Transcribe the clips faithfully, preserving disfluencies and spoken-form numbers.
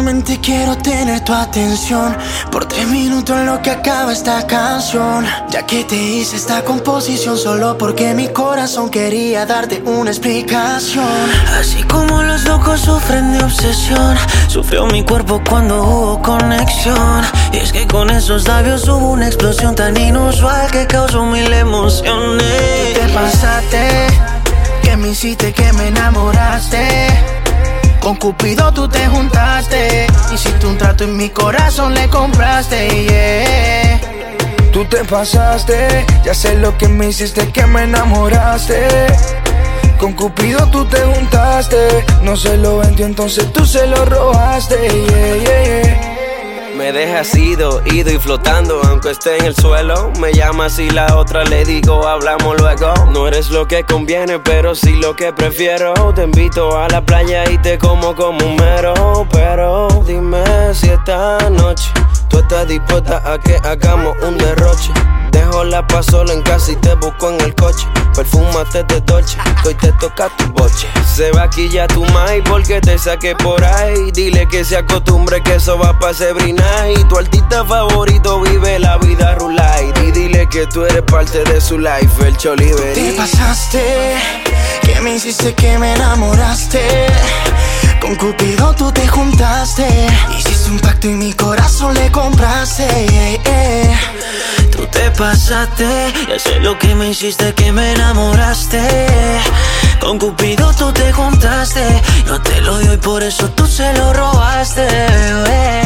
Solamente quiero tener tu atención por tres minutos en lo que acaba esta canción. Ya que te hice esta composición solo porque mi corazón quería darte una explicación. Así como los locos sufren de obsesión, sufrió mi cuerpo cuando hubo conexión. Y es que con esos labios hubo una explosión tan inusual que causó mil emociones. Tú te pasaste, que me hiciste, que me enamoraste. Con Cupido tú te juntaste, hiciste un trato y mi corazón le compraste, yeah. Tú te pasaste, ya sé lo que me hiciste, que me enamoraste. Con Cupido tú te juntaste, no se lo vendió, entonces tú se lo robaste, yeah, yeah, yeah. Me dejas ido, ido y flotando, aunque esté en el suelo. Me llamas y la otra le digo, hablamos luego. No eres lo que conviene, pero sí lo que prefiero. Te invito a la playa y te como como un mero. Pero dime si esta noche tú estás dispuesta a que hagamos un derroche. Dejo la pasola en casa y te busco en el coche. Perfúmate de Dolce, hoy te toca tu boche. Se va aquí ya tu mai porque te saqué por ahí. Dile que se acostumbre que eso va pa' Sabrina. Y tu artista favorito vive la vida rulay. Y dile que tú eres parte de su life, el Cholivery. Te pasaste, que me hiciste, que me enamoraste. Con Cupido tú te juntaste, hiciste un pacto y mi corazón le compraste, yeah, yeah. Tú te pasaste, ya sé lo que me hiciste, que me enamoraste. Con Cupido tú te juntaste, yo te lo doy y por eso tú se lo robaste, bebé.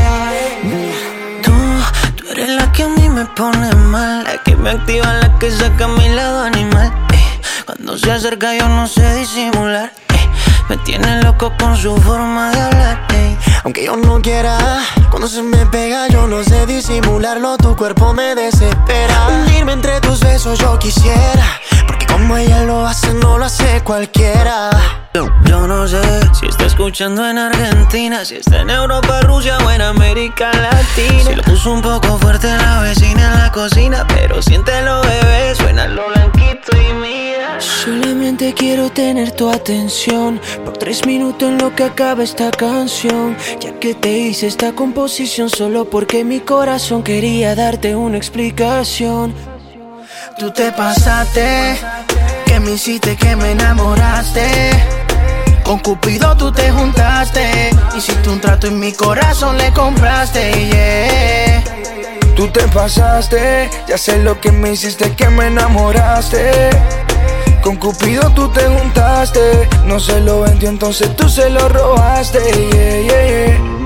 Tú, tú eres la que a mí me pone mal, la que me activa, la que saca mi lado animal, eh. Cuando se acerca yo no sé disimular, eh. Me tiene loco con su forma de hablar, eh. Aunque yo no quiera, cuando se me pega yo no sé disimularlo. Tu cuerpo me desespera. Hundirme entre tus besos yo quisiera, porque como ella lo hace no lo hace cualquiera. Yo no sé si está escuchando en Argentina, si está en Europa, Rusia o en América Latina. Se lo puso un poco fuerte la vecina en la cocina, pero siéntelo, bebé, suena lo blanquito y mira. Solamente quiero tener tu atención por tres minutos en lo que acaba esta canción. Ya que te hice esta composición solo porque mi corazón quería darte una explicación. Tú te pasaste, que me hiciste, que me enamoraste. Con Cupido tú te juntaste, hiciste un trato y mi corazón le compraste, yeah. Tú te pasaste, ya sé lo que me hiciste, que me enamoraste. Con Cupido tú te juntaste, no se lo vendió, entonces tú se lo robaste, yeah, yeah, yeah.